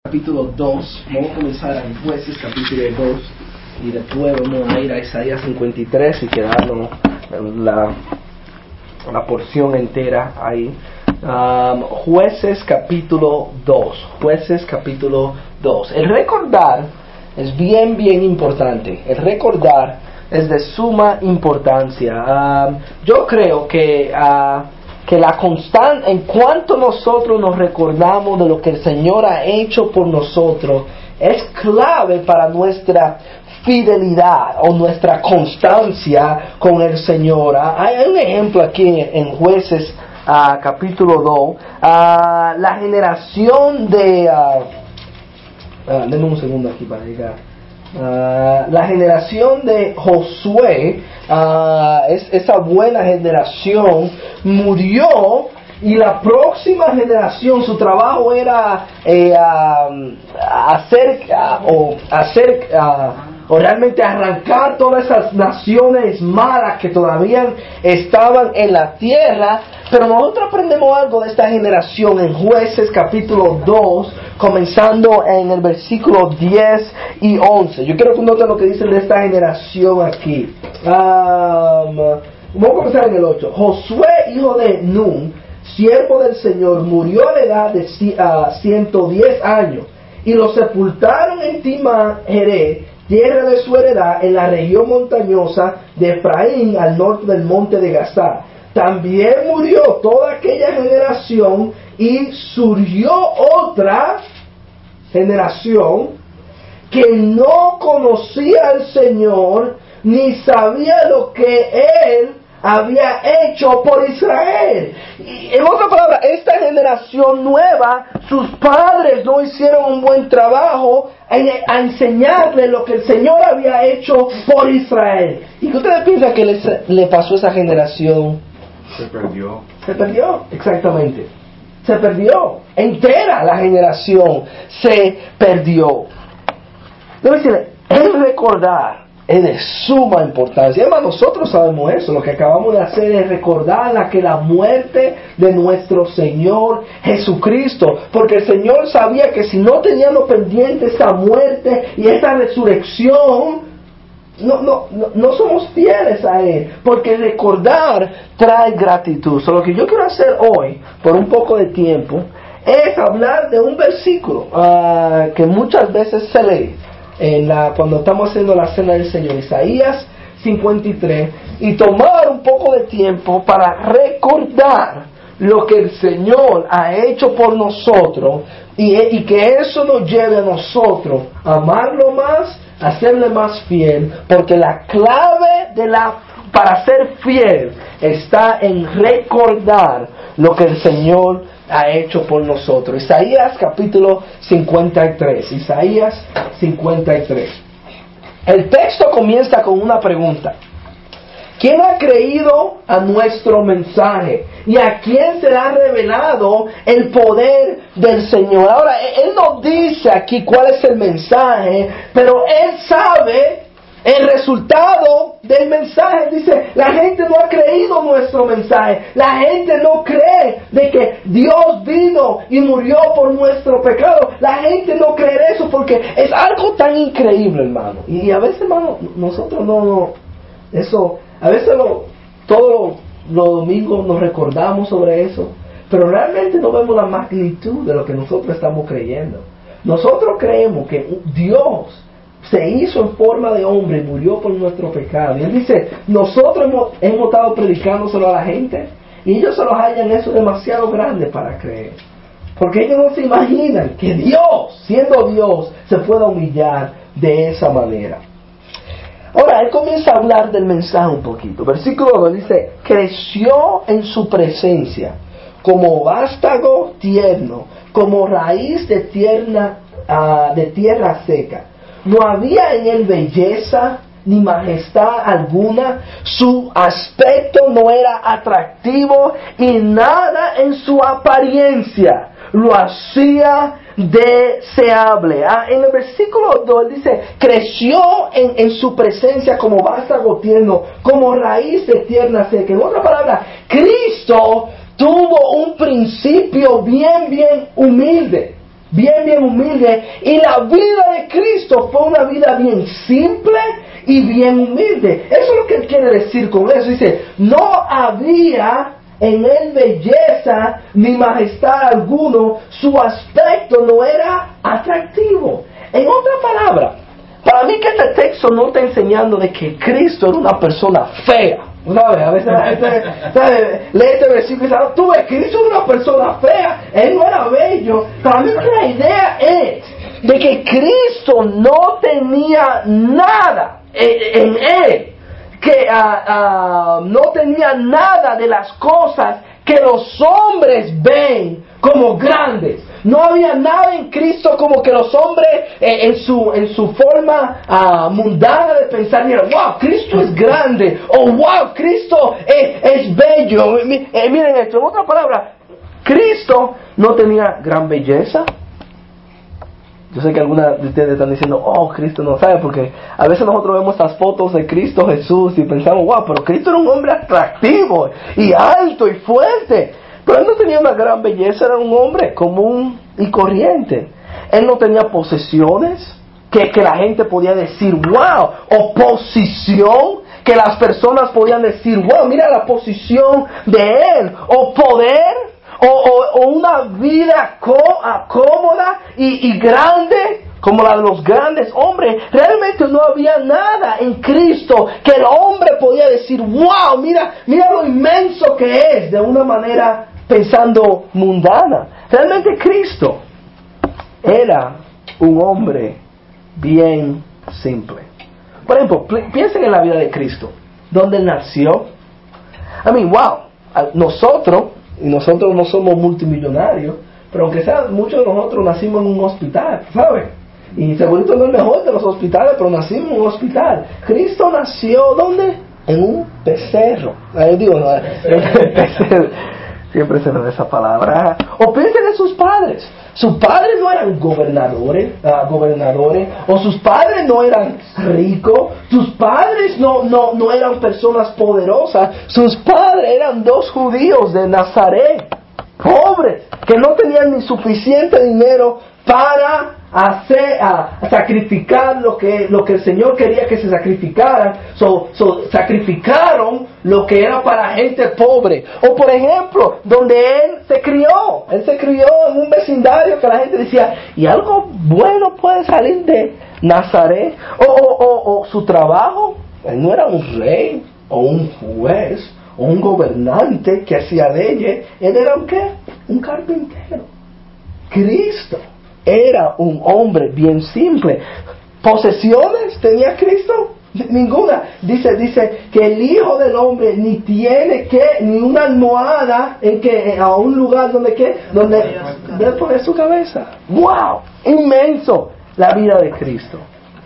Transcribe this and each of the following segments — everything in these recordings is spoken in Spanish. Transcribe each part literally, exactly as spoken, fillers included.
Capítulo dos, vamos a comenzar en Jueces capítulo dos y después vamos a ir a Isaías cincuenta y tres y quedarnos la, la porción entera ahí. Um, Jueces capítulo dos, Jueces capítulo dos. El recordar es bien bien importante, el recordar es de suma importancia. Um, yo creo que uh, que la constante, en cuanto nosotros nos recordamos de lo que el Señor ha hecho por nosotros, es clave para nuestra fidelidad o nuestra constancia con el Señor. Hay un ejemplo aquí en, en Jueces uh, capítulo dos, uh, la generación de... Uh, uh, denme un segundo aquí para llegar. Uh, la generación de Josué, uh, es, esa buena generación, murió y la próxima generación, su trabajo era eh, uh, hacer uh, o hacer uh, o realmente arrancar todas esas naciones malas que todavía estaban en la tierra. Pero nosotros aprendemos algo de esta generación en Jueces capítulo dos, comenzando en el versículo diez y once. Yo quiero que noten lo que dicen de esta generación aquí. Um, vamos a comenzar en el ocho. Josué, hijo de Nun, siervo del Señor, murió a la edad de uh, ciento diez años, y lo sepultaron en Timna-Heré, tierra de su heredad, en la región montañosa de Efraín, al norte del monte de Gazar. También murió toda aquella generación, y surgió otra generación que no conocía al Señor, ni sabía lo que Él había hecho por Israel. Y en otras palabras, esta generación nueva, sus padres no hicieron un buen trabajo en, a enseñarle lo que el Señor había hecho por Israel. ¿Y qué ustedes piensan que le, le pasó a esa generación? Se perdió. Se perdió, exactamente. Se perdió. Entera la generación se perdió. Debo decirle, el recordar es de suma importancia. Además, nosotros sabemos eso. Lo que acabamos de hacer es recordar la que la muerte de nuestro Señor Jesucristo. Porque el Señor sabía que si no teníamos pendiente esa muerte y esa resurrección, No, no, no, no somos fieles a Él, porque recordar trae gratitud. So, lo que yo quiero hacer hoy, por un poco de tiempo, es hablar de un versículo uh, que muchas veces se lee en la, cuando estamos haciendo la cena del Señor, Isaías cincuenta y tres, y tomar un poco de tiempo para recordar lo que el Señor ha hecho por nosotros, y, y que eso nos lleve a nosotros a amarlo más, hacerle más fiel, porque la clave de la para ser fiel está en recordar lo que el Señor ha hecho por nosotros. Isaías capítulo cincuenta y tres. Isaías cincuenta y tres. El texto comienza con una pregunta. ¿Quién ha creído a nuestro mensaje? ¿Y a quién se ha revelado el poder del Señor? Ahora, Él nos dice aquí cuál es el mensaje, pero Él sabe el resultado del mensaje. Dice, la gente no ha creído nuestro mensaje. La gente no cree de que Dios vino y murió por nuestro pecado. La gente no cree eso porque es algo tan increíble, hermano. Y a veces, hermano, nosotros no... no eso... A veces lo, todos los domingos nos recordamos sobre eso, pero realmente no vemos la magnitud de lo que nosotros estamos creyendo. Nosotros creemos que Dios se hizo en forma de hombre y murió por nuestro pecado. Y Él dice, nosotros hemos, hemos estado predicándoselo a la gente, y ellos se los hallan eso demasiado grande para creer. Porque ellos no se imaginan que Dios, siendo Dios, se pueda humillar de esa manera. Ahora, Él comienza a hablar del mensaje un poquito. Versículo dos dice, creció en su presencia como vástago tierno, como raíz de, tierna, uh, de tierra seca. No había en Él belleza ni majestad alguna, su aspecto no era atractivo y nada en su apariencia lo hacía deseable. Ah, en el versículo dos dice, creció en, en su presencia como vástago tierno, como raíz de tierra seca. En otra palabra, Cristo tuvo un principio bien, bien humilde. bien, bien humilde. Y la vida de Cristo fue una vida bien simple y bien humilde. Eso es lo que él quiere decir con eso. Dice, no había en él belleza ni majestad alguno, su aspecto no era atractivo. En otra palabra, para mí que este texto no está enseñando de que Cristo era una persona fea. ¿Sabes? A veces la gente, ¿sabe? Lee este versículo y dice, tú ves, Cristo era una persona fea, él no era bello. Para mí que la idea es de que Cristo no tenía nada en, en él, que uh, uh, no tenía nada de las cosas que los hombres ven como grandes. No había nada en Cristo como que los hombres eh, en su en su forma uh, mundana de pensar, digan, wow, Cristo es grande, o wow, Cristo es, es bello. Eh, miren esto, en otra palabra, Cristo no tenía gran belleza. Yo sé que algunas de ustedes están diciendo, oh, Cristo no sabe, porque a veces nosotros vemos estas fotos de Cristo Jesús y pensamos, wow, pero Cristo era un hombre atractivo y alto y fuerte. Pero él no tenía una gran belleza, era un hombre común y corriente. Él no tenía posesiones que, que la gente podía decir, wow, o posición que las personas podían decir, wow, mira la posición de él, o poder. O, o, o una vida có, cómoda y, y grande como la de los grandes hombres. Realmente no había nada en Cristo que el hombre podía decir, wow, mira, mira lo inmenso que es, de una manera pensando mundana. Realmente Cristo era un hombre bien simple. Por ejemplo, piensen en la vida de Cristo, donde él nació. I mean, wow, nosotros Y nosotros no somos multimillonarios, pero aunque sea, muchos de nosotros nacimos en un hospital, ¿sabes? Y segurito no es el mejor de los hospitales, pero nacimos en un hospital. Cristo nació, ¿dónde? En un becerro. Ahí digo, no, becerro. Siempre se me da esa palabra. O piensen en sus padres. Sus padres no eran gobernadores, uh, gobernadores, o sus padres no eran ricos, sus padres no, no, no eran personas poderosas, sus padres eran dos judíos de Nazaret, pobres, que no tenían ni suficiente dinero para hacer, a, a sacrificar lo que, lo que el Señor quería que se sacrificaran. So, so, sacrificaron lo que era para gente pobre. O por ejemplo, donde él se crió, él se crió en un vecindario que la gente decía, y algo bueno puede salir de Nazaret. O, o, o, o su trabajo, él no era un rey o un juez o un gobernante que hacía leyes, él era un ¿qué? Un carpintero. Cristo era un hombre bien simple. ¿Posesiones tenía Cristo? Ninguna. Dice, dice que el Hijo del Hombre ni tiene que, ni una almohada en que, a un lugar donde que, donde debe poner su cabeza. ¡Wow! Inmenso la vida de Cristo.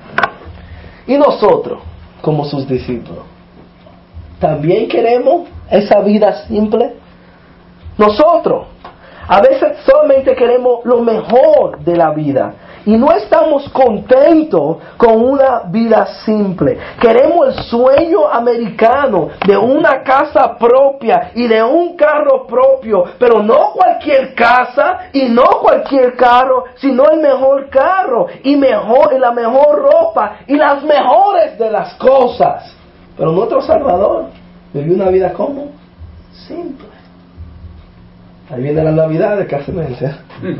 Y nosotros, como sus discípulos, ¿también queremos esa vida simple? Nosotros a veces solamente queremos lo mejor de la vida y no estamos contentos con una vida simple. Queremos el sueño americano de una casa propia y de un carro propio, pero no cualquier casa y no cualquier carro, sino el mejor carro y mejor y la mejor ropa y las mejores de las cosas. Pero nuestro Salvador vivió una vida como simple. Ahí viene la Navidad de casi meses.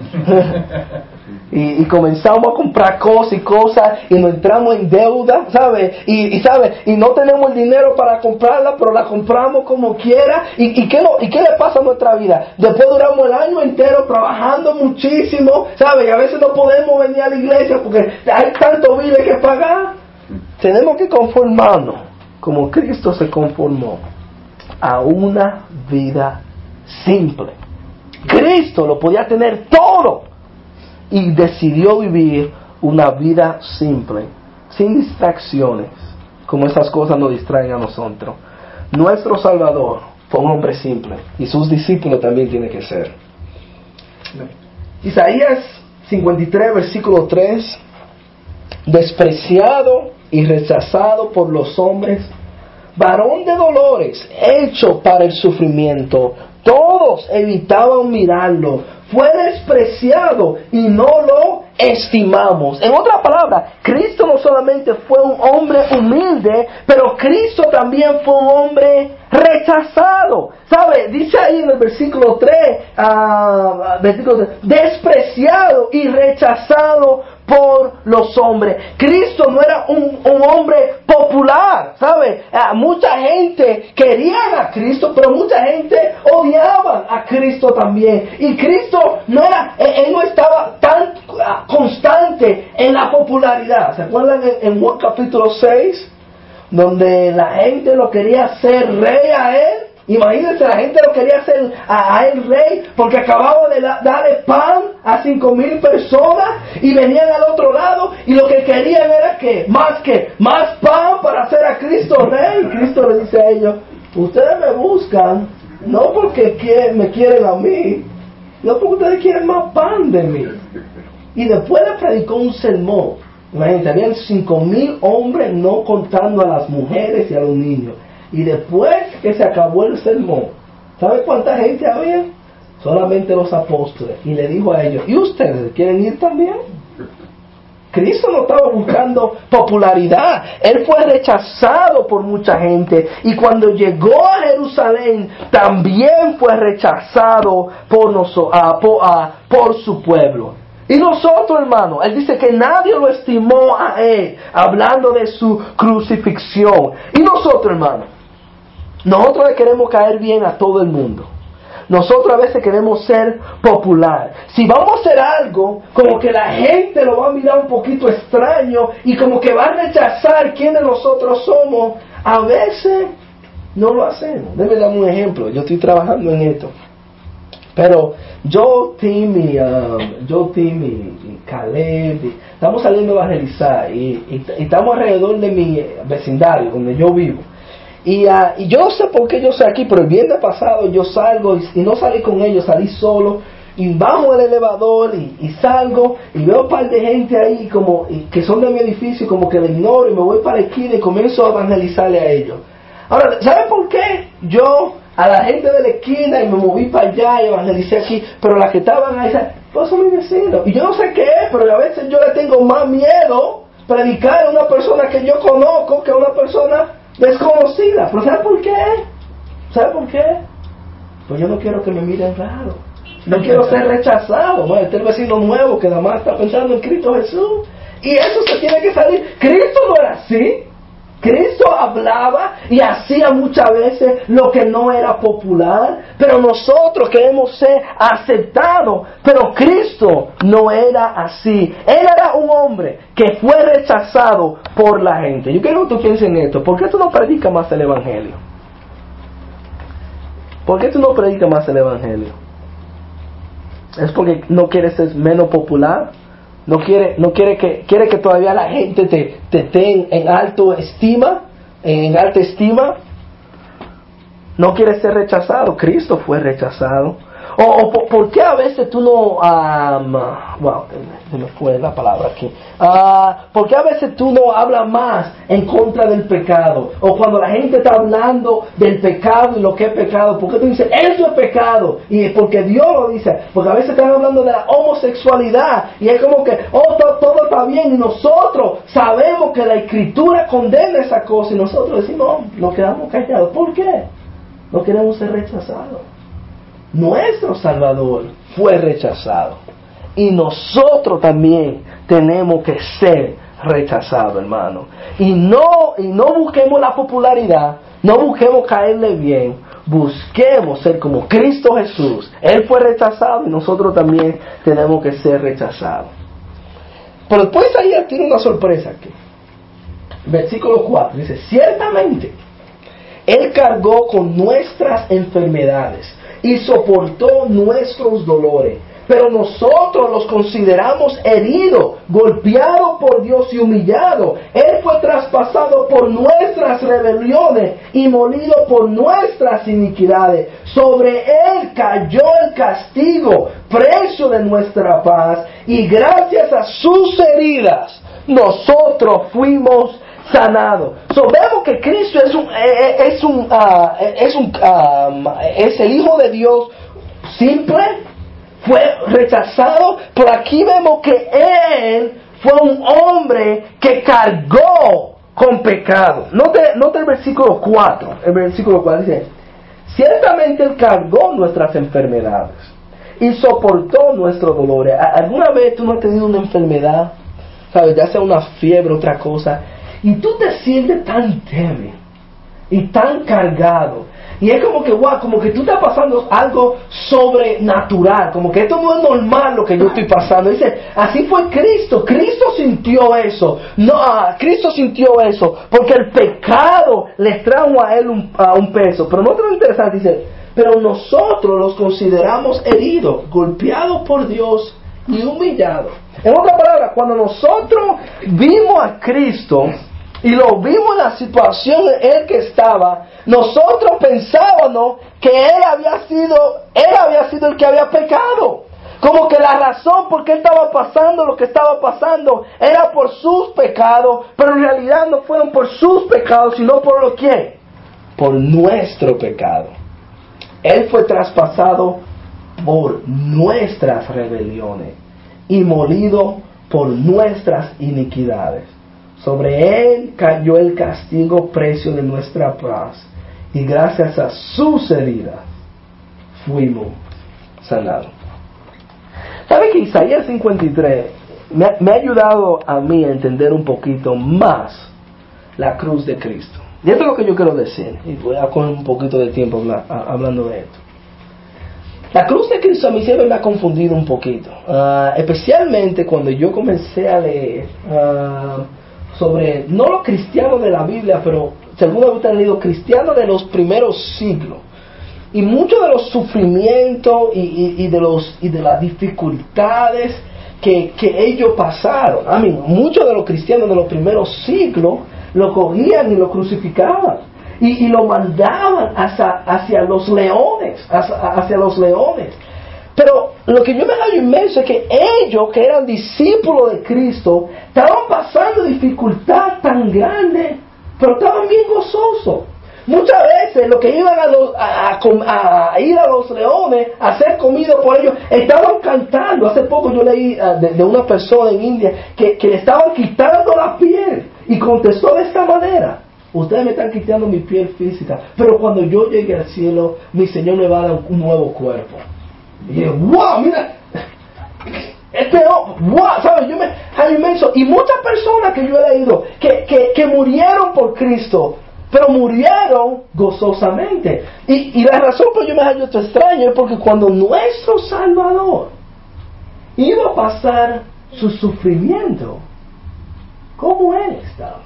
y, y comenzamos a comprar cosas y cosas y nos entramos en deuda, ¿sabes? Y, y ¿sabes? Y no tenemos el dinero para comprarla, pero la compramos como quiera. ¿Y, y, qué, lo, ¿Y qué le pasa a nuestra vida? Después duramos el año entero trabajando muchísimo, ¿sabes? Y a veces no podemos venir a la iglesia porque hay tanto biles que pagar. Tenemos que conformarnos como Cristo se conformó a una vida simple. Cristo lo podía tener todo y decidió vivir una vida simple, sin distracciones, como esas cosas nos distraen a nosotros. Nuestro Salvador fue un hombre simple y sus discípulos también tienen que ser. Isaías cincuenta y tres, versículo tres: despreciado y rechazado por los hombres, varón de dolores, hecho para el sufrimiento. Todos evitaban mirarlo, fue despreciado y no lo estimamos. En otras palabras, Cristo no solamente fue un hombre humilde, pero Cristo también fue un hombre rechazado. ¿Sabe? Dice ahí en el versículo tres, uh, versículo tres, despreciado y rechazado por los hombres. Cristo no era un, un hombre popular, ¿sabe? Uh, mucha gente quería a Cristo, pero mucha gente odiaba a Cristo también. Y Cristo no era, él no estaba tan uh, constante en la popularidad. ¿Se acuerdan en, en Juan capítulo seis? Donde la gente lo quería hacer rey a él. Imagínense, la gente lo quería hacer a, a él rey porque acababa de la, darle pan a cinco mil personas y venían al otro lado y lo que querían era que más que más pan para hacer a Cristo rey. Y Cristo le dice a ellos: ustedes me buscan no porque quieren, me quieren a mí, no porque ustedes quieren más pan de mí. Y después le predicó un sermón. Imagínense, habían cinco mil hombres, no contando a las mujeres y a los niños. Y después que se acabó el sermón, ¿sabe cuánta gente había? Solamente los apóstoles. Y le dijo a ellos: ¿y ustedes quieren ir también? Cristo no estaba buscando popularidad. Él fue rechazado por mucha gente. Y cuando llegó a Jerusalén, también fue rechazado por, noso, uh, por, uh, por su pueblo. Y nosotros, hermano, él dice que nadie lo estimó a él, hablando de su crucifixión. Y nosotros, hermano, nosotros le queremos caer bien a todo el mundo. Nosotros a veces queremos ser popular. Si vamos a hacer algo, como que la gente lo va a mirar un poquito extraño y como que va a rechazar quiénes nosotros somos, a veces no lo hacemos. Déjame dar un ejemplo. Yo estoy trabajando en esto. Pero yo, Tim y, um, yo, Tim y, y Caleb, y estamos saliendo a evangelizar y, y, y estamos alrededor de mi vecindario, donde yo vivo. Y, uh, y yo no sé por qué yo estoy aquí, pero el viernes pasado yo salgo y, y no salí con ellos, salí solo. Y bajo el elevador y, y salgo y veo un par de gente ahí como y, que son de mi edificio, como que le ignoro y me voy para la esquina y comienzo a evangelizarle a ellos. Ahora, ¿saben por qué? Yo a la gente de la esquina y me moví para allá y evangelicé aquí, pero las que estaban ahí, pues son mis vecinos. Y yo no sé qué es, pero a veces yo le tengo más miedo predicar a una persona que yo conozco que a una persona desconocida. ¿Pero sabe por qué? ¿Sabe por qué? Pues yo no quiero que me miren raro. No quiero ser rechazado. ¿No? Este es el vecino nuevo que nada más está pensando en Cristo Jesús. Y eso se tiene que salir. Cristo no era así. Cristo hablaba y hacía muchas veces lo que no era popular, pero nosotros queremos ser aceptados. Pero Cristo no era así. Él era un hombre que fue rechazado por la gente. Yo quiero que tú pienses en esto. ¿Por qué tú no predicas más el Evangelio? ¿Por qué tú no predicas más el Evangelio? ¿Es porque no quieres ser menos popular? No quiere, no quiere que, quiere que todavía la gente te, te tenga en alto estima, en alta estima. No quiere ser rechazado. Cristo fue rechazado. O, o por, ¿por qué a veces tú no, um, wow, se me fue la palabra aquí. Uh, ¿Por qué a veces tú no hablas más en contra del pecado? O cuando la gente está hablando del pecado y lo que es pecado, ¿por qué tú dices, eso es pecado? Y es porque Dios lo dice. Porque a veces están hablando de la homosexualidad y es como que, oh, todo, todo está bien y nosotros sabemos que la Escritura condena esa cosa y nosotros decimos, no, nos quedamos callados. ¿Por qué? No queremos ser rechazados. Nuestro Salvador fue rechazado y nosotros también tenemos que ser rechazados, hermano. Y no, y no busquemos la popularidad, no busquemos caerle bien, busquemos ser como Cristo Jesús. Él fue rechazado y nosotros también tenemos que ser rechazados. Pero después ahí tiene una sorpresa aquí. Versículo cuatro dice: ciertamente Él cargó con nuestras enfermedades y soportó nuestros dolores. Pero nosotros los consideramos herido, golpeado por Dios y humillado. Él fue traspasado por nuestras rebeliones y molido por nuestras iniquidades. Sobre Él cayó el castigo, precio de nuestra paz, y gracias a sus heridas nosotros fuimos sanado. So, vemos que Cristo es un es un uh, es un um, es el Hijo de Dios simple, fue rechazado, pero aquí vemos que Él fue un hombre que cargó con pecado. Note, note el versículo cuatro. El versículo cuatro dice: ciertamente Él cargó nuestras enfermedades y soportó nuestros dolores. ¿Alguna vez tú no has tenido una enfermedad? ¿Sabes? Ya sea una fiebre, otra cosa. Y tú te sientes tan débil y tan cargado. Y es como que, wow, como que tú estás pasando algo sobrenatural. Como que esto no es normal lo que yo estoy pasando. Dice, así fue Cristo. Cristo sintió eso. No, uh, Cristo sintió eso. Porque el pecado les trajo a él un, uh, un peso. Pero no es lo interesante, dice, pero nosotros los consideramos heridos, golpeados por Dios y humillados. En otras palabras, cuando nosotros vimos a Cristo y lo vimos en la situación en la que estaba, nosotros pensábamos que Él había sido, Él había sido el que había pecado. Como que la razón por qué estaba pasando lo que estaba pasando era por sus pecados, pero en realidad no fueron por sus pecados, sino por lo que, por nuestro pecado. Él fue traspasado por nuestras rebeliones y molido por nuestras iniquidades. Sobre Él cayó el castigo precio de nuestra paz, y gracias a sus heridas fuimos sanados. ¿Sabe que Isaías cincuenta y tres me ha, me ha ayudado a mí a entender un poquito más la cruz de Cristo? Y esto es lo que yo quiero decir, y voy a coger un poquito de tiempo habla, a, hablando de esto. La cruz de Cristo a mí siempre me ha confundido un poquito, uh, especialmente cuando yo comencé a leer uh, sobre, no los cristianos de la Biblia, pero si alguna vez han leído cristianos de los primeros siglos, y muchos de los sufrimientos y, y, y, de, los, y de las dificultades que, que ellos pasaron. I mean, muchos de los cristianos de los primeros siglos lo cogían y lo crucificaban y, y lo mandaban hacia, hacia los leones, hacia, hacia los leones. Pero lo que yo me hallo inmenso es que ellos, que eran discípulos de Cristo, estaban pasando dificultad tan grande, pero estaban bien gozosos. Muchas veces los que iban a, los, a, a, a ir a los leones a ser comidos por ellos, estaban cantando. Hace poco yo leí uh, de, de una persona en India que, que le estaban quitando la piel y contestó de esta manera: ustedes me están quitando mi piel física, pero cuando yo llegue al cielo, mi Señor me va a dar un nuevo cuerpo. Y dije, wow, mira, este, wow, ¿sabes? Yo me hallo inmenso. Y muchas personas que yo he leído que, que, que murieron por Cristo, pero murieron gozosamente. Y, y la razón por yo me hallo esto extraño es porque cuando nuestro Salvador iba a pasar su sufrimiento, ¿cómo Él estaba?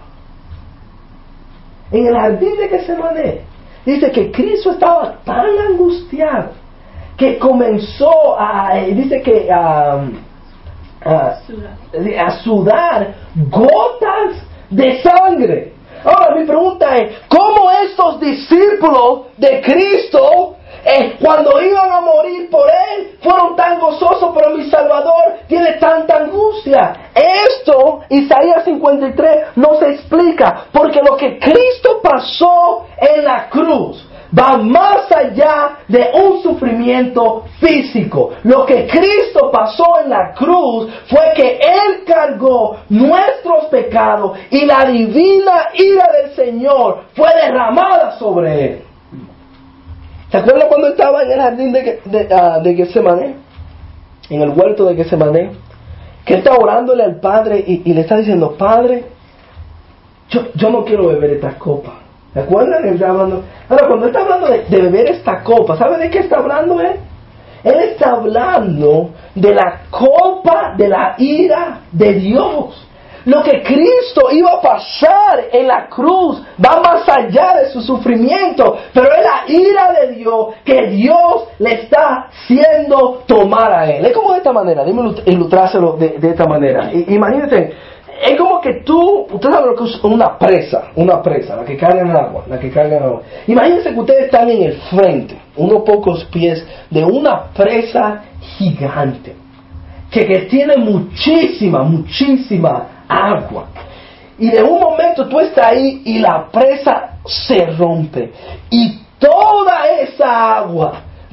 En el jardín de Getsemaní dice que Cristo estaba tan angustiado que comenzó a, dice que a, a, a sudar gotas de sangre. Ahora mi pregunta es, ¿cómo estos discípulos de Cristo, eh, cuando iban a morir por Él, fueron tan gozosos, pero mi Salvador tiene tanta angustia? Esto, Isaías cincuenta y tres nos explica, porque lo que Cristo pasó en la cruz va más allá de un sufrimiento físico. Lo que Cristo pasó en la cruz fue que Él cargó nuestros pecados y la divina ira del Señor fue derramada sobre Él. ¿Se acuerdan cuando estaba en el jardín de, de, uh, de Getsemaní? En el huerto de Getsemaní, que Él está orándole al Padre y, y le está diciendo: Padre, yo, yo no quiero beber esta copa. ¿Se acuerdan? Él está hablando. Ahora, cuando está hablando de, de beber esta copa, ¿sabe de qué está hablando él? Él está hablando de la copa de la ira de Dios. Lo que Cristo iba a pasar en la cruz va más allá de su sufrimiento, pero es la ira de Dios que Dios le está haciendo tomar a él. Es como de esta manera, dime ilustrárselo de, de esta manera. I, imagínate. Es como que tú, ustedes saben lo que es una presa, una presa, la que carga en agua, la que carga en agua. Imagínense que ustedes están en el frente, unos pocos pies de una presa gigante, que, que tiene muchísima, muchísima agua. Y de un momento tú estás ahí y la presa se rompe. Y toda esa agua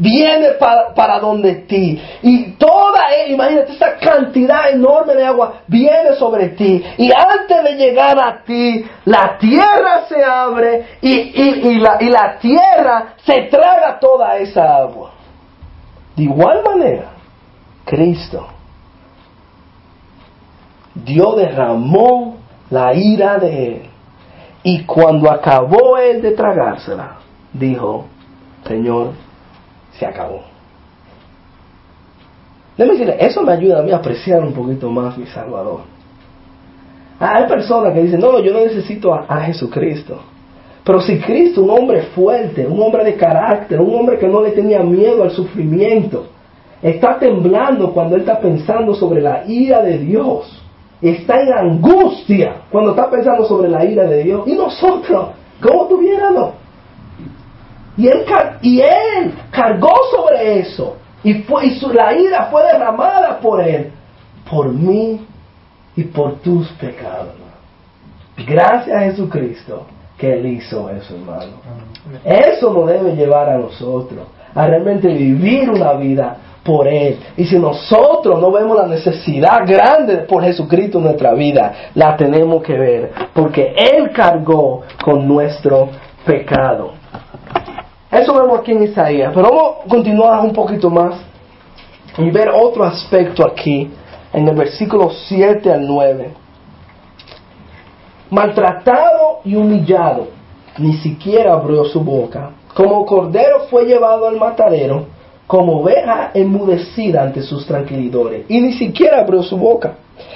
viene para, para donde ti. Y toda, imagínate, esa cantidad enorme de agua viene sobre ti. Y antes de llegar a ti, la tierra se abre y, y, y, la, y la tierra se traga toda esa agua. De igual manera, Cristo, Dios derramó la ira de Él. Y cuando acabó Él de tragársela, dijo, Señor, se acabó. Déjame decirle, eso me ayuda a mí a apreciar un poquito más mi Salvador. Hay personas que dicen, no, yo no necesito a, a Jesucristo. Pero si Cristo, un hombre fuerte, un hombre de carácter, un hombre que no le tenía miedo al sufrimiento, está temblando cuando Él está pensando sobre la ira de Dios, está en angustia cuando está pensando sobre la ira de Dios, y nosotros, ¿cómo tuviéramos? Y él, y él cargó sobre eso, y, fue, y su, la ira fue derramada por Él, por mí y por tus pecados. Gracias a Jesucristo que Él hizo eso, hermano. Eso nos debe llevar a nosotros a realmente vivir una vida por Él. Y si nosotros no vemos la necesidad grande por Jesucristo en nuestra vida, la tenemos que ver, porque Él cargó con nuestro pecado. Eso vemos aquí en Isaías, pero vamos a continuar un poquito más y ver otro aspecto aquí en el versículo siete al nueve. Maltratado y humillado, ni siquiera abrió su boca. Como cordero fue llevado al matadero, como oveja enmudecida ante sus tranquilidores, y ni siquiera abrió su boca.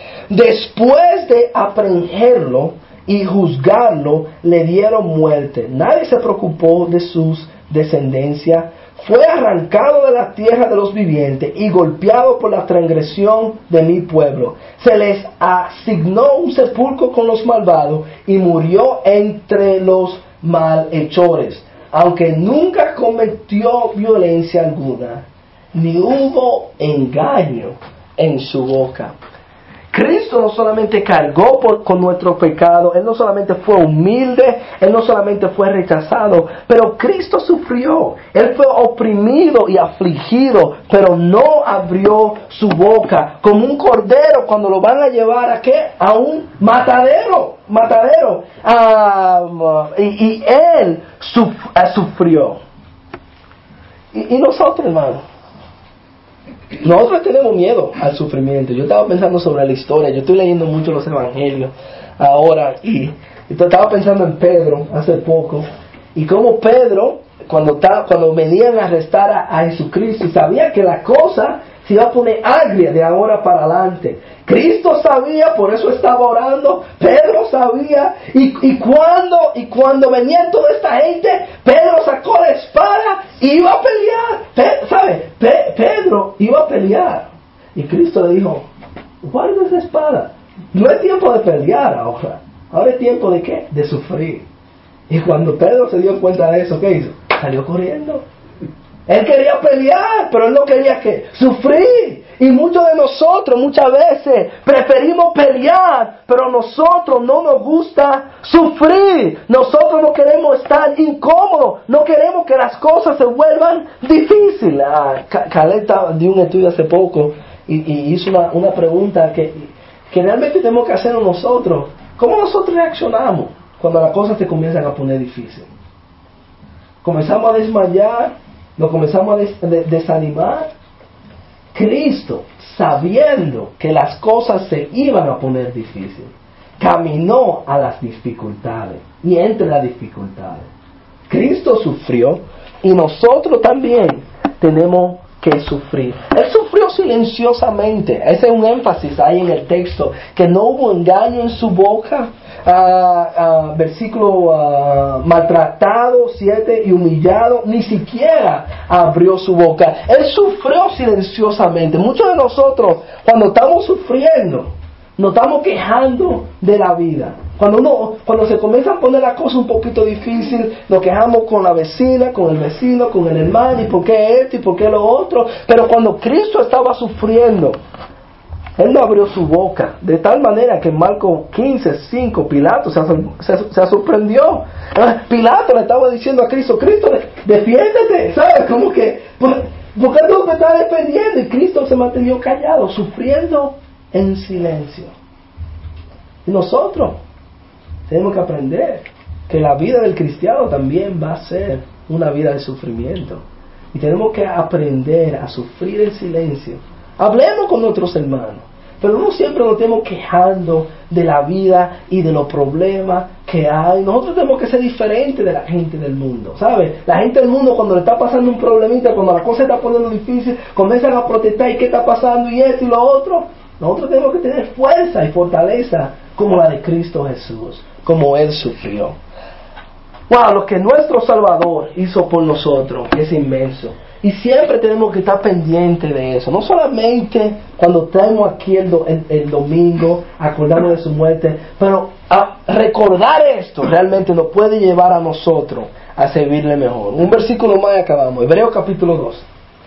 Después de aprehenderlo y juzgarlo, le dieron muerte. Nadie se preocupó de sus descendencia. Fue arrancado de la tierra de los vivientes y golpeado por la transgresión de mi pueblo. Se les asignó un sepulcro con los malvados y murió entre los malhechores, aunque nunca cometió violencia alguna, ni hubo engaño en su boca. Cristo no solamente cargó por, con nuestro pecado, Él no solamente fue humilde, Él no solamente fue rechazado, pero Cristo sufrió. Él fue oprimido y afligido, pero no abrió su boca, como un cordero cuando lo van a llevar a ¿qué? A un matadero, matadero. Um, y, y Él suf, uh, sufrió. Y, y nosotros, hermano, nosotros tenemos miedo al sufrimiento. Yo estaba pensando sobre la historia. Yo estoy leyendo mucho los evangelios ahora y estaba pensando en Pedro hace poco y cómo Pedro, cuando, estaba, cuando venían a arrestar a, a Jesucristo, y sabía que la cosa se iba a poner agria de ahora para adelante. Cristo sabía, por eso estaba orando. Pedro sabía, y, y cuando y cuando venía toda esta gente, Pedro sacó la espada y iba a pelear. Pe, ¿Sabe? Pe, Pedro iba a pelear. Y Cristo le dijo, guarda esa espada. No es tiempo de pelear ahora. Ahora es tiempo de ¿qué? De sufrir. Y cuando Pedro se dio cuenta de eso, ¿qué hizo? Salió corriendo. Él quería pelear, pero él no quería ¿qué? Sufrir. Y muchos de nosotros muchas veces preferimos pelear, pero a nosotros no nos gusta sufrir. Nosotros no queremos estar incómodos, no queremos que las cosas se vuelvan difíciles. Ah, Caleta dio un estudio hace poco y, y hizo una, una pregunta que, que realmente tenemos que hacer nosotros. ¿Cómo nosotros reaccionamos cuando las cosas se comienzan a poner difíciles? ¿Comenzamos a desmayar? ¿Nos comenzamos a des- de- desanimar? Cristo, sabiendo que las cosas se iban a poner difíciles, caminó a las dificultades y entre las dificultades. Cristo sufrió y nosotros también tenemos que sufrir. Él sufrió silenciosamente. Ese es un énfasis ahí en el texto, que no hubo engaño en su boca. Uh, uh, versículo uh, maltratado, siete, y humillado, ni siquiera abrió su boca. Él sufrió silenciosamente. Muchos de nosotros, cuando estamos sufriendo, nos estamos quejando de la vida. Cuando uno, cuando se comienza a poner la cosa un poquito difícil, nos quejamos con la vecina, con el vecino, con el hermano, y por qué esto y por qué lo otro. Pero cuando Cristo estaba sufriendo, Él no abrió su boca, de tal manera que en Marcos quince, cinco, Pilato se, se, se sorprendió. Pilato le estaba diciendo a Cristo, Cristo, defiéndete, ¿sabes? Como que, ¿por, ¿por qué tú me estás defendiendo? Y Cristo se mantenió callado, sufriendo en silencio. Y nosotros tenemos que aprender que la vida del cristiano también va a ser una vida de sufrimiento. Y tenemos que aprender a sufrir en silencio. Hablemos con nuestros hermanos, pero no siempre nos estemos quejando de la vida y de los problemas que hay. Nosotros tenemos que ser diferentes de la gente del mundo, ¿sabes? La gente del mundo, cuando le está pasando un problemita, cuando la cosa está poniendo difícil, comienzan a protestar, ¿y qué está pasando? Y esto y lo otro. Nosotros tenemos que tener fuerza y fortaleza como la de Cristo Jesús, como Él sufrió. Wow, lo que nuestro Salvador hizo por nosotros es inmenso. Y siempre tenemos que estar pendientes de eso. No solamente cuando estamos aquí el, do, el, el domingo, acordando de su muerte, pero a recordar esto realmente nos puede llevar a nosotros a servirle mejor. Un versículo más y acabamos. Hebreos capítulo dos.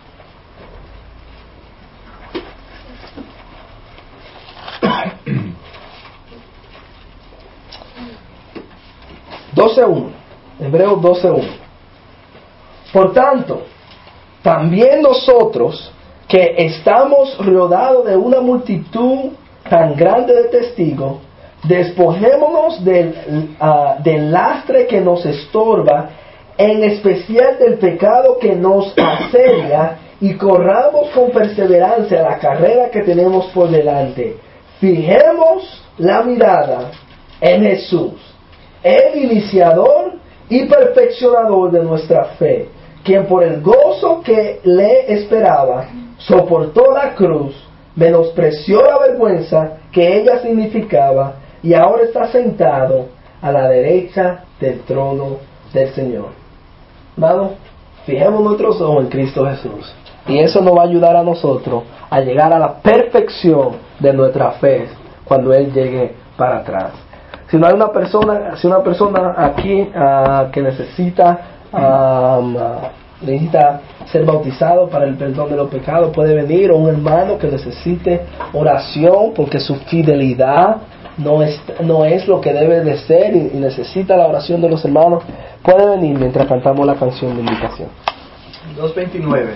doce uno. Hebreos doce uno. Por tanto, también nosotros, que estamos rodeados de una multitud tan grande de testigos, despojémonos del, uh, del lastre que nos estorba, en especial del pecado que nos asedia, y corramos con perseverancia la carrera que tenemos por delante. Fijemos la mirada en Jesús, el iniciador y perfeccionador de nuestra fe, quien por el gozo que le esperaba soportó la cruz, menospreció la vergüenza que ella significaba, y ahora está sentado a la derecha del trono del Señor. Hermano, fijemos nuestros ojos en Cristo Jesús, y eso nos va a ayudar a nosotros a llegar a la perfección de nuestra fe cuando Él llegue para atrás. Si no hay una persona, si una persona aquí uh, que necesita um, uh, necesita ser bautizado para el perdón de los pecados, puede venir, o un hermano que necesite oración porque su fidelidad no es, no es lo que debe de ser y, y necesita la oración de los hermanos, puede venir mientras cantamos la canción de invitación. dos veintinueve.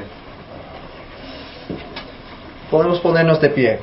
Podemos ponernos de pie.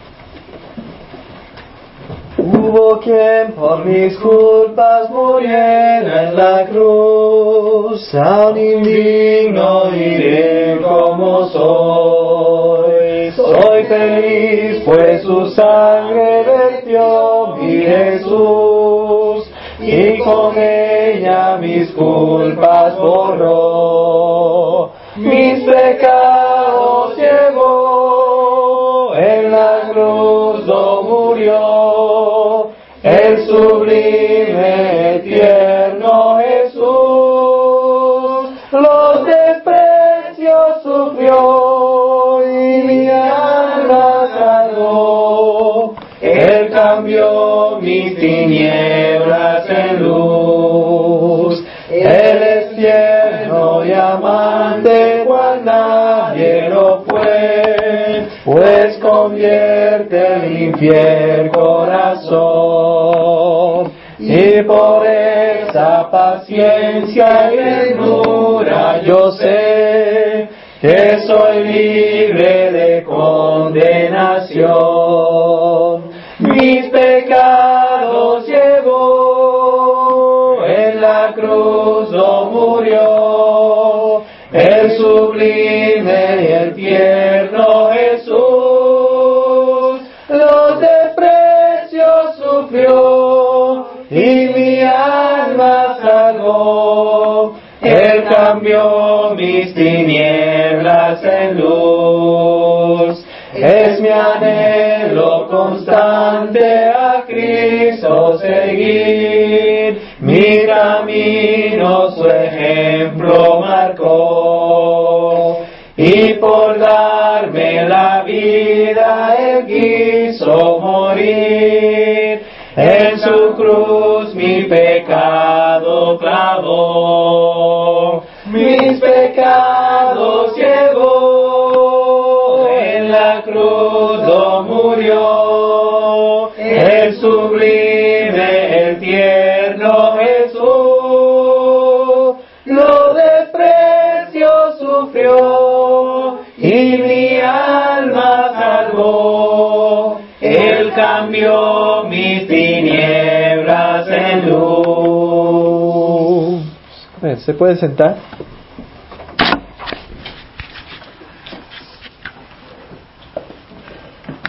Hubo quien por mis culpas muriera en la cruz, tan indigno diré como soy. Soy feliz, pues su sangre vertió mi Jesús, y con ella mis culpas borró. Mis pecados llevó, en la cruz lo murió, el sublime, tierno Jesús. Los desprecios sufrió y mi alma salvó. Él cambió mis tinieblas en luz. Él es tierno y amante cual nadie lo fue, pues convierte el infiel corazón. Y por esa paciencia y ternura yo sé que soy libre de condenación. Mis pecados llevó, en la cruz lo murió, el sublime y el tierno Jesús. Los desprecios sufrió y mi alma salvó. Él cambió mis tinieblas en luz. Es mi anhelo constante a Cristo seguir. Mi camino su ejemplo marcó. Y por darme la vida Él quiso morir. En su cruz mi pecado clavó. Mis pecados llevó, en la cruz lo murió. sublime, el tierno Jesús, lo desprecio sufrió y mi alma salvó. Él cambió mis tinieblas en luz. ¿Se pueden sentar?